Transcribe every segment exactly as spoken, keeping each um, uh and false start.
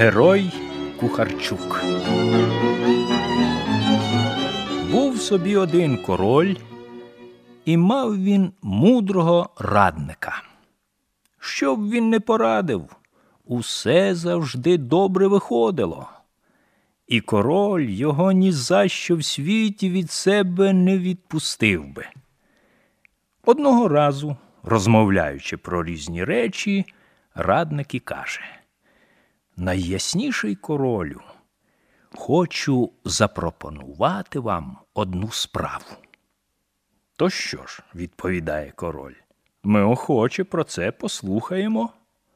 Герой Кухарчук. Був собі один король, і мав він мудрого радника. Що б він не порадив, усе завжди добре виходило. І король його ні за що в світі від себе не відпустив би. Одного разу, розмовляючи про різні речі, радник і каже: «Найясніший королю, хочу запропонувати вам одну справу». «То що ж?» – відповідає король. «Ми охоче про це послухаємо».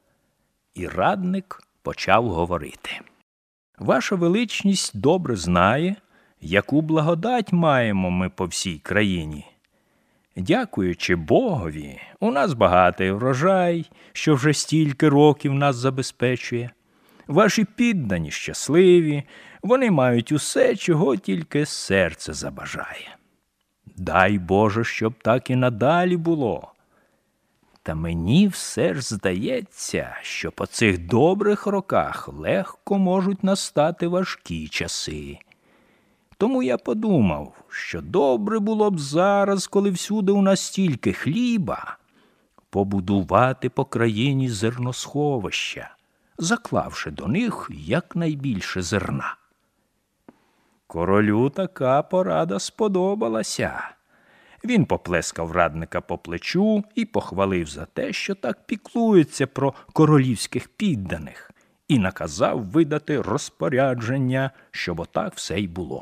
І радник почав говорити: «Ваша величність добре знає, яку благодать маємо ми по всій країні. Дякуючи Богові, у нас багатий врожай, що вже стільки років нас забезпечує. Ваші піддані щасливі, вони мають усе, чого тільки серце забажає. Дай Боже, щоб так і надалі було. Та мені все ж здається, що по цих добрих роках легко можуть настати важкі часи. Тому я подумав, що добре було б зараз, коли всюди у нас стільки хліба, побудувати по країні зерносховища, заклавши до них якнайбільше зерна». Королю така порада сподобалася. Він поплескав радника по плечу і похвалив за те, що так піклується про королівських підданих, і наказав видати розпорядження, щоб отак все й було.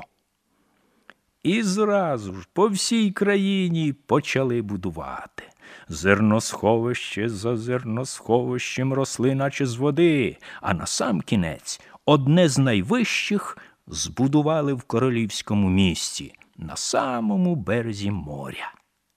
І зразу ж по всій країні почали будувати. Зерносховище за зерносховищем росли наче з води, а насамкінець одне з найвищих збудували в королівському місті, на самому березі моря.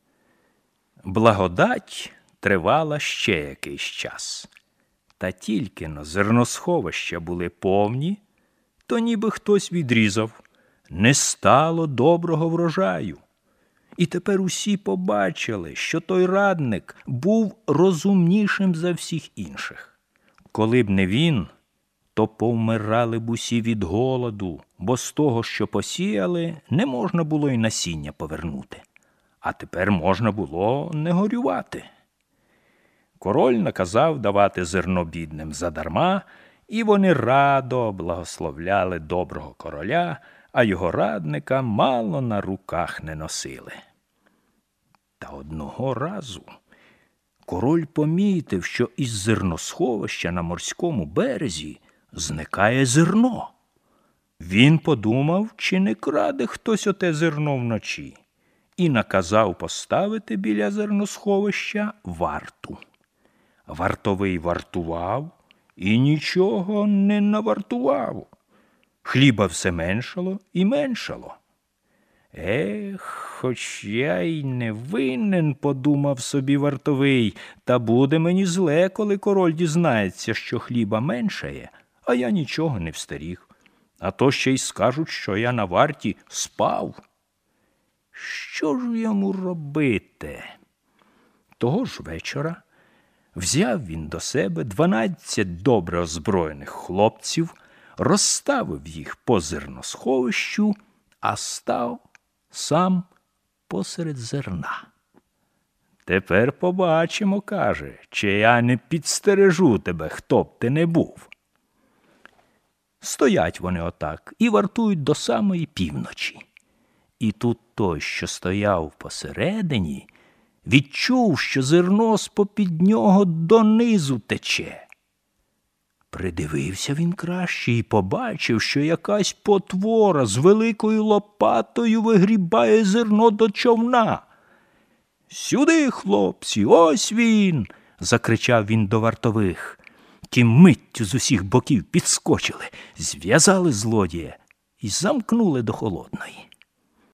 Благодать тривала ще якийсь час. Та тільки-но зерносховища були повні, то ніби хтось відрізав: не стало доброго врожаю. І тепер усі побачили, що той радник був розумнішим за всіх інших. Коли б не він, то повмирали б усі від голоду, бо з того, що посіяли, не можна було й насіння повернути. А тепер можна було не горювати. Король наказав давати зерно бідним задарма, і вони радо благословляли доброго короля, а його радника мало на руках не носили. Та одного разу король помітив, що із зерносховища на морському березі зникає зерно. Він подумав, чи не краде хтось оте зерно вночі, і наказав поставити біля зерносховища варту. Вартовий вартував і нічого не навартував. Хліба все меншало і меншало. «Ех, хоч я й не винен, – подумав собі вартовий, – та буде мені зле, коли король дізнається, що хліба меншає, а я нічого не встеріг. А то ще й скажуть, що я на варті спав. Що ж йому робити?» Того ж вечора взяв він до себе дванадцять добре озброєних хлопців, розставив їх по зерносховищу, а став сам посеред зерна. «Тепер побачимо, – каже, – чи я не підстережу тебе, хто б ти не був». Стоять вони отак і вартують до самої півночі. І тут той, що стояв посередині, відчув, що зерно з-попід нього донизу тече. Придивився він краще і побачив, що якась потвора з великою лопатою вигрібає зерно до човна. «Сюди, хлопці, ось він!» – закричав він до вартових. Ті миттю з усіх боків підскочили, зв'язали злодія і замкнули до холодної.